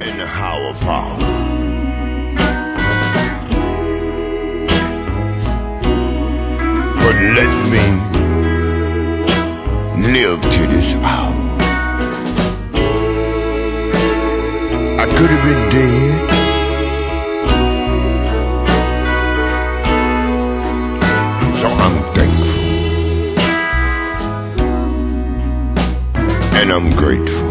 and the higher power. But let me live to this hour. I could have been dead, so I'm thankful and I'm grateful.